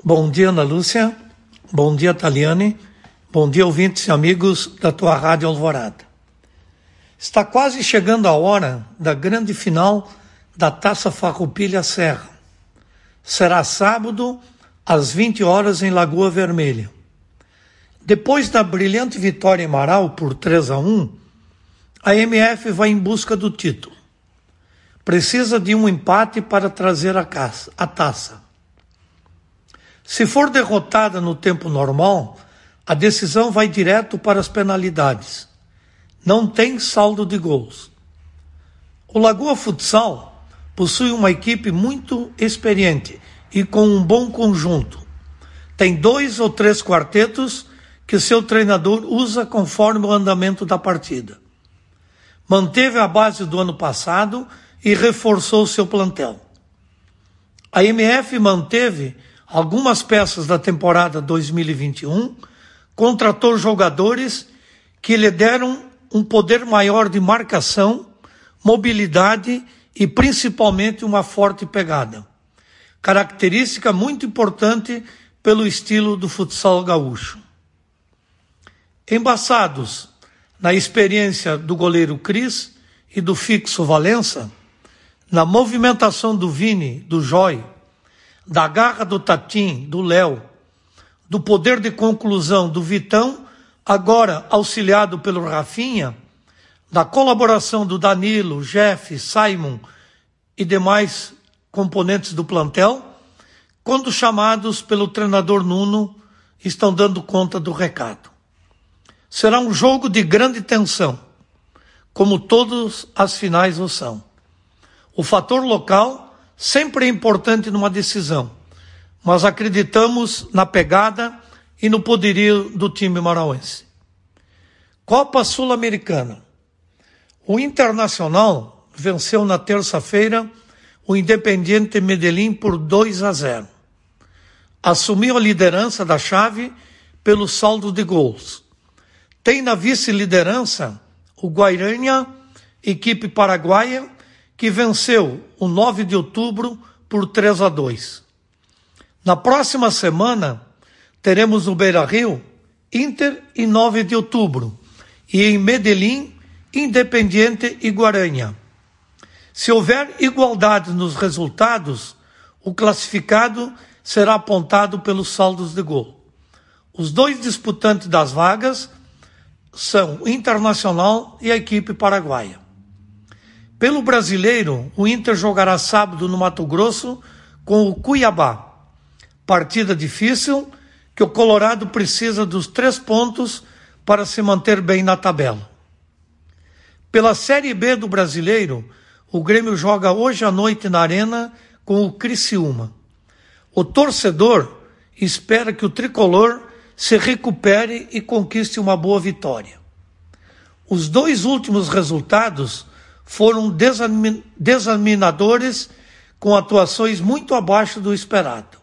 Bom dia, Ana Lúcia. Bom dia, Taliane. Bom dia, ouvintes e amigos da tua Rádio Alvorada. Está quase chegando a hora da grande final da Taça Farroupilha Serra. Será sábado, às 20 horas, em Lagoa Vermelha. Depois da brilhante vitória em Marau por 3-1, a MF vai em busca do título. Precisa de um empate para trazer a taça. Se for derrotada no tempo normal, a decisão vai direto para as penalidades. Não tem saldo de gols. O Lagoa Futsal possui uma equipe muito experiente e com um bom conjunto. Tem 2 ou 3 quartetos que seu treinador usa conforme o andamento da partida. Manteve a base do ano passado e reforçou seu plantel. A MF manteve algumas peças da temporada 2021, contratou jogadores que lhe deram um poder maior de marcação, mobilidade e principalmente uma forte pegada. Característica muito importante pelo estilo do futsal gaúcho. Embaçados na experiência do goleiro Cris e do fixo Valença, na movimentação do Vini, do Joy, da garra do Tatim, do Léo, do poder de conclusão do Vitão, agora auxiliado pelo Rafinha, da colaboração do Danilo, Jeff, Simon e demais componentes do plantel, quando chamados pelo treinador Nuno, estão dando conta do recado. Será um jogo de grande tensão, como todas as finais o são. O fator local sempre é importante numa decisão, mas acreditamos na pegada e no poderio do time marauense. Copa Sul-Americana. O Internacional venceu na terça-feira o Independiente Medellín por 2-0. Assumiu a liderança da chave pelo saldo de gols. Tem na vice-liderança o Guairanha, equipe paraguaia, que venceu o 9 de outubro por 3-2. Na próxima semana, teremos no Beira-Rio, Inter e 9 de outubro, e em Medellín, Independiente e Guaranha. Se houver igualdade nos resultados, o classificado será apontado pelos saldos de gol. Os 2 disputantes das vagas são o Internacional e a equipe paraguaia. Pelo brasileiro, o Inter jogará sábado no Mato Grosso com o Cuiabá. Partida difícil que o Colorado precisa dos 3 pontos para se manter bem na tabela. Pela Série B do brasileiro, o Grêmio joga hoje à noite na Arena com o Criciúma. O torcedor espera que o tricolor se recupere e conquiste uma boa vitória. Os 2 últimos resultados foram desanimadores, com atuações muito abaixo do esperado.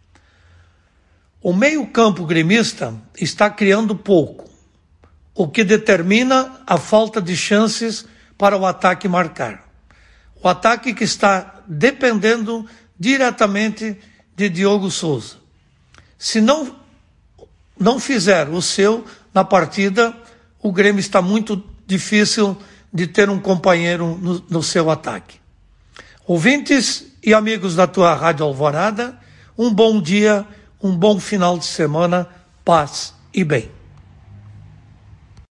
O meio-campo gremista está criando pouco, o que determina a falta de chances para o ataque marcar. O ataque que está dependendo diretamente de Diogo Souza. Se não fizer o seu na partida, o Grêmio está muito difícil de ter um companheiro no seu ataque. Ouvintes e amigos da tua Rádio Alvorada, um bom dia, um bom final de semana, paz e bem.